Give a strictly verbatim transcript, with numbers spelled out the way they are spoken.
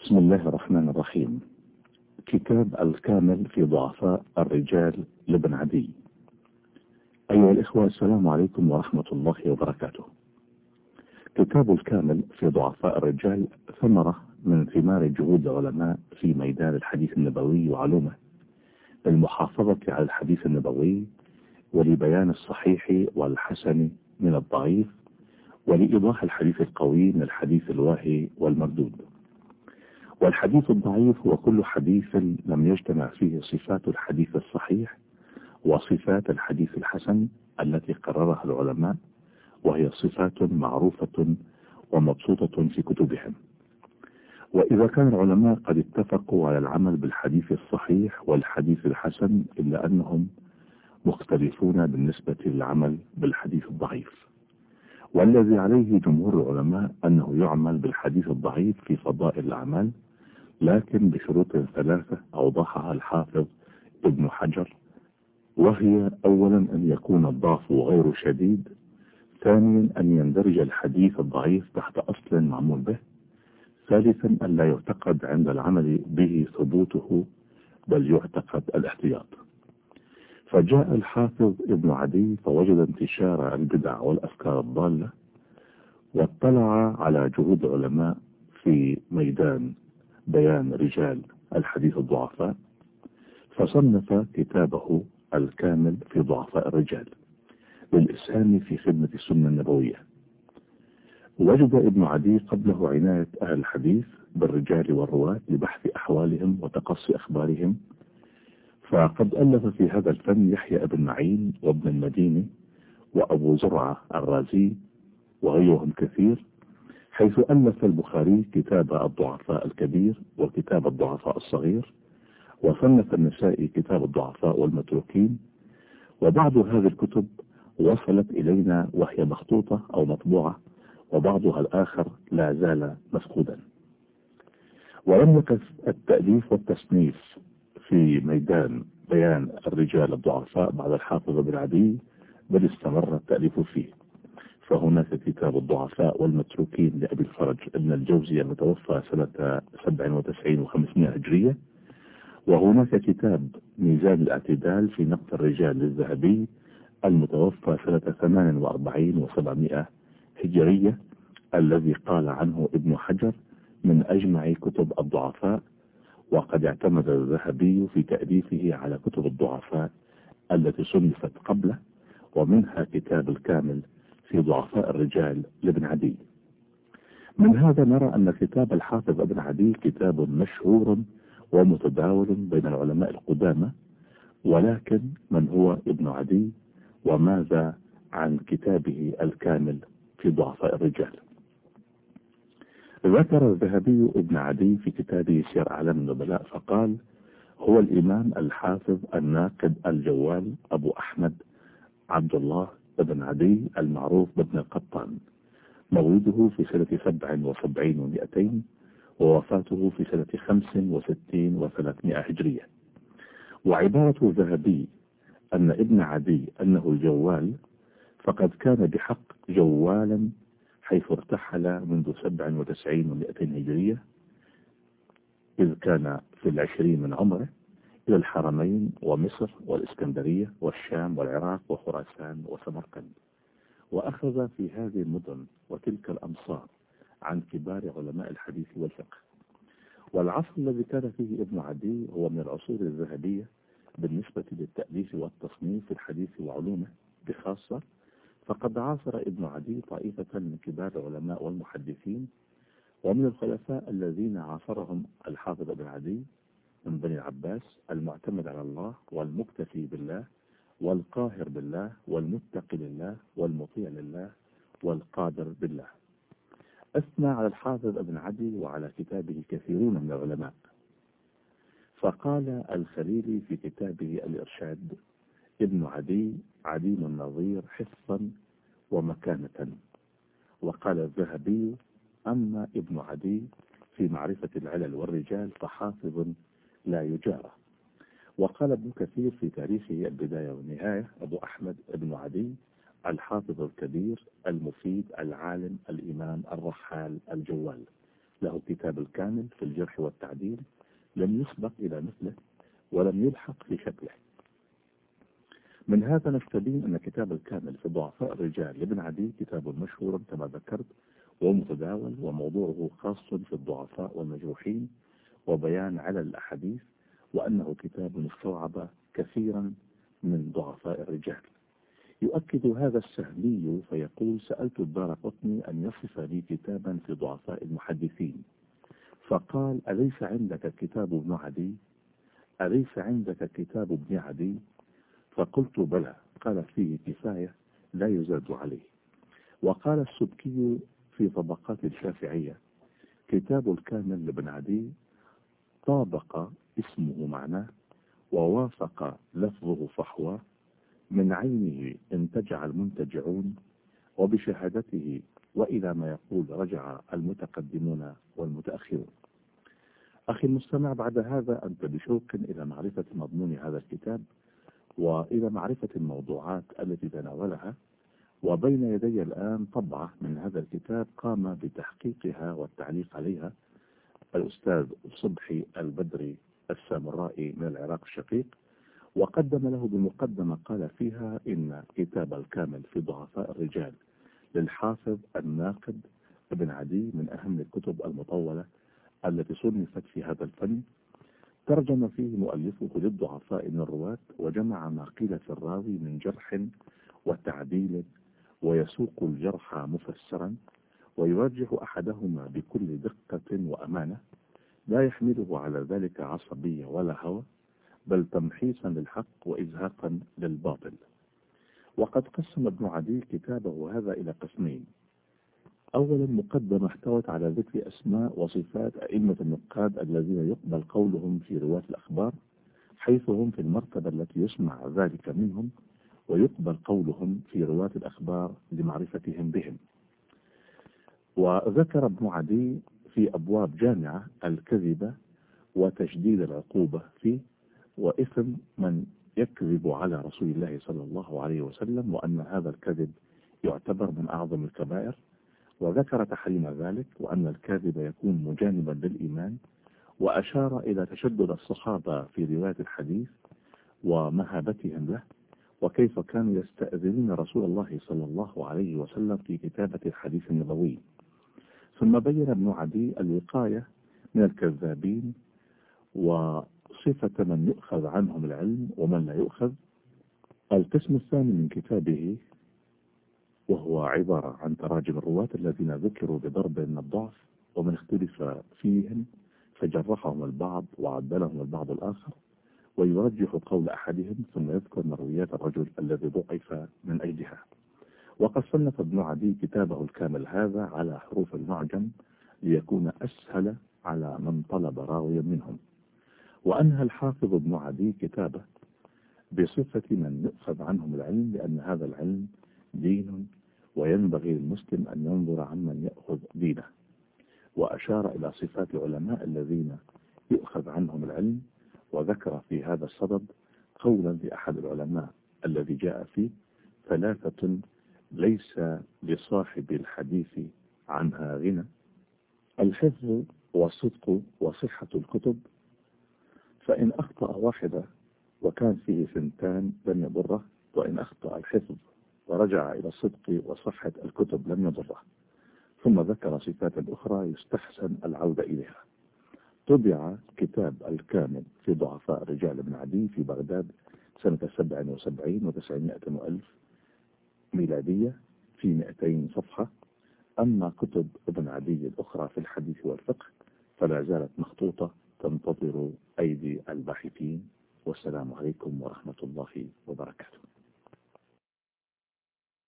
بسم الله الرحمن الرحيم. كتاب الكامل في ضعفاء الرجال لابن عدي. أيها الإخوة، السلام عليكم ورحمة الله وبركاته. كتاب الكامل في ضعفاء الرجال ثمرة من ثمار جهود العلماء في ميدان الحديث النبوي وعلومه، للمحافظة على الحديث النبوي ولبيان الصحيح والحسن من الضعيف، ولإيضاح الحديث القوي من الحديث الواهي والمردود. والحديث الضعيف هو كل حديث لم يجتمع فيه صفات الحديث الصحيح وصفات الحديث الحسن التي قررها العلماء، وهي صفات معروفة ومبسوطة في كتبهم. وإذا كان العلماء قد اتفقوا على العمل بالحديث الصحيح والحديث الحسن، إلا أنهم مختلفون بالنسبة للعمل بالحديث الضعيف. والذي عليه جمهور العلماء أنه يعمل بالحديث الضعيف في فضائل الأعمال، لكن بشروط ثلاثة أوضحها الحافظ ابن حجر، وهي: أولا أن يكون الضعف غير شديد، ثانيا أن يندرج الحديث الضعيف تحت أصل معمول به، ثالثا أن لا يعتقد عند العمل به ثبوته بل يعتقد الاحتياط. فجاء الحافظ ابن عدي فوجد انتشار البدع والأفكار الضالة، واطلع على جهود العلماء في ميدان بيان رجال الحديث الضعفاء، فصنف كتابه الكامل في ضعفاء الرجال للإسهام في خدمة السنة النبوية. وجد ابن عدي قبله عناية أهل الحديث بالرجال والرواة لبحث أحوالهم وتقصي أخبارهم، فقد ألف في هذا الفن يحيى بن معين وابن المديني وأبو زرعة الرازي وغيرهم كثير، حيث ألف البخاري كتاب الضعفاء الكبير وكتاب الضعفاء الصغير، وصنف النسائي كتاب الضعفاء والمتروكين. وبعض هذه الكتب وصلت إلينا وهي مخطوطة أو مطبوعة، وبعضها الآخر لا زال مفقودا. ولم يقف التأليف والتصنيف في ميدان بيان الرجال الضعفاء بعد الحافظ ابن عدي، بل استمر التأليف فيه. فهناك كتاب الضعفاء والمتروكين لأبي الفرج ابن الجوزي المتوفى سنة سبع وتسعين وخمسمائة هجرية، وهناك كتاب ميزان الاعتدال في نقد الرجال للذهبي المتوفى سنة ثمان وأربعين وسبعمائة هجرية، الذي قال عنه ابن حجر من أجمع كتب الضعفاء. وقد اعتمد الذهبي في تأليفه على كتب الضعفاء التي صنفت قبله، ومنها كتاب الكامل في ضعفاء الرجال لابن عدي. من هذا نرى أن كتاب الحافظ ابن عدي كتاب مشهور ومتداول بين العلماء القدامى، ولكن من هو ابن عدي وماذا عن كتابه الكامل في ضعفاء الرجال؟ ذكر الذهبي ابن عدي في كتابه سير أعلام النبلاء فقال: هو الإمام الحافظ الناقد الجوال أبو أحمد عبد الله بن عدي المعروف بابن القطان، مولده في سنة سبع وسبعين ومئتين، ووفاته في سنة خمس وستين وثلاثمائة هجرية. وعبارة الذهبي أن ابن عدي أنه الجوال، فقد كان بحق جوالا، حيث ارتحل منذ سبع وتسعين ومئتين هجرية إذ كان في العشرين من عمره إلى الحرمين ومصر والإسكندرية والشام والعراق وخراسان وسمرقند، وأخذ في هذه المدن وتلك الأمصار عن كبار علماء الحديث والفقه. والعصر الذي كان فيه ابن عدي هو من العصور الذهبية بالنسبة للتأليف والتصنيف في الحديث وعلومه بخاصة، فقد عاصر ابن عدي طائفة من كبار العلماء والمحدثين. ومن الخلفاء الذين عاصرهم الحافظ ابن عدي من بني العباس المعتمد على الله والمكتفي بالله والقاهر بالله والمتقي لله والمطيع لله والقادر بالله. أثنى على الحافظ ابن عدي وعلى كتابه كثيرون من العلماء، فقال الخليلي في كتابه الإرشاد: ابن عدي عديم النظير حفظا ومكانة. وقال الذهبي: أما ابن عدي في معرفة العلل والرجال فحافظ لا يجارى. وقال ابن كثير في تاريخه البداية والنهاية: أبو أحمد ابن عدي الحافظ الكبير المفيد العالم الإمام الرحال الجوال، له كتاب الكامل في الجرح والتعديل لم يسبق إلى مثله ولم يلحق في شكله. من هذا نستبين أن كتاب الكامل في ضعفاء الرجال لابن عدي كتاب مشهور كما ذكرت ومتداول، وموضوعه خاص في الضعفاء والمجروحين وبيان علل الأحاديث، وأنه كتاب استوعب كثيرا من ضعفاء الرجال. يؤكد هذا السهمي فيقول: سألت الدارقطني أن يصف لي كتابا في ضعفاء المحدثين، فقال: أليس عندك كتاب ابن عدي؟ أليس عندك كتاب ابن عدي؟ فقلت: بلى. قال: فيه كفاية لا يزاد عليه. وقال السبكي في طبقات الشافعية: كتاب الكامل لابن عدي طابق اسمه معناه، ووافق لفظه فحواه، من عينه انتجع المنتجعون، وبشهادته وإلى ما يقول رجع المتقدمون والمتأخرون. أخي المستمع، بعد هذا أنت بشوق إلى معرفة مضمون هذا الكتاب وإلى معرفة الموضوعات التي تناولها، وبين يدي الآن طبعة من هذا الكتاب قام بتحقيقها والتعليق عليها الأستاذ صبحي البدري السامرائي من العراق الشقيق، وقدم له بمقدمة قال فيها إن كتاب الكامل في ضعفاء الرجال للحافظ الناقد ابن عدي من أهم الكتب المطولة التي صنفت في هذا الفن. ترجم فيه مؤلفه للضعفاء من الرواة، وجمع ما قيل في الراوي من جرح وتعديل، ويسوق الجرح مفسرا، ويرجح أحدهما بكل دقة وأمانة، لا يحمله على ذلك عصبية ولا هوى، بل تمحيصا للحق وإزهاقا للباطل. وقد قسم ابن عدي كتابه هذا إلى قسمين: أولا مقدمة احتوت على ذكر أسماء وصفات أئمة النقاد الذين يقبل قولهم في رواة الأخبار، حيث هم في المرتبة التي يسمع ذلك منهم ويقبل قولهم في رواة الأخبار لمعرفتهم بهم. وذكر ابن عدي في أبواب جامعة الكذبة وتشديد العقوبة فيه، وإثم من يكذب على رسول الله صلى الله عليه وسلم، وأن هذا الكذب يعتبر من أعظم الكبائر، وذكر تحريم ذلك، وأن الكاذب يكون مجانبا للإيمان، وأشار إلى تشدد الصحابة في رواية الحديث ومهابتهم له، وكيف كانوا يستأذنون رسول الله صلى الله عليه وسلم في كتابة الحديث النبوي. ثم بين ابن عدي الوقاية من الكذابين، وصفة من يؤخذ عنهم العلم ومن لا يؤخذ. القسم الثاني من كتابه وهو عبارة عن تراجم الرواة الذين ذكروا بضرب من الضعف ومن اختلف فيهم، فجرحهم البعض وعدلهم البعض الآخر، ويرجح قول أحدهم ثم يذكر مرويات الرجل الذي ضعف من أجلها. وقد صنف ابن عدي كتابه الكامل هذا على حروف المعجم ليكون أسهل على من طلب راويا منهم. وأنهى الحافظ ابن عدي كتابه بصفة من يؤخذ عنهم العلم، لأن هذا العلم دين، وينبغي للمسلم أن ينظر عمن يأخذ دينه. وأشار إلى صفات العلماء الذين يؤخذ عنهم العلم، وذكر في هذا الصدد قولا لأحد العلماء الذي جاء فيه: ثلاثة ليس لصاحب الحديث عنها غنى: الحفظ والصدق وصحة الكتب، فإن أخطأ واحدة وكان فيه ثنتان لم يضره، وإن أخطأ الحفظ ورجع إلى الصدق وصحة الكتب لم يضره. ثم ذكر صفات أخرى يستحسن العودة إليها. طبع كتاب الكامل في ضعفاء رجال ابن عدي في بغداد سنة سبع وسبعين وتسعمائة وألف ميلادية في مئتين صفحة. أما كتب ابن عدي الأخرى في الحديث والفقه فلا زالت مخطوطة تنتظر أيدي الباحثين. والسلام عليكم ورحمة الله وبركاته.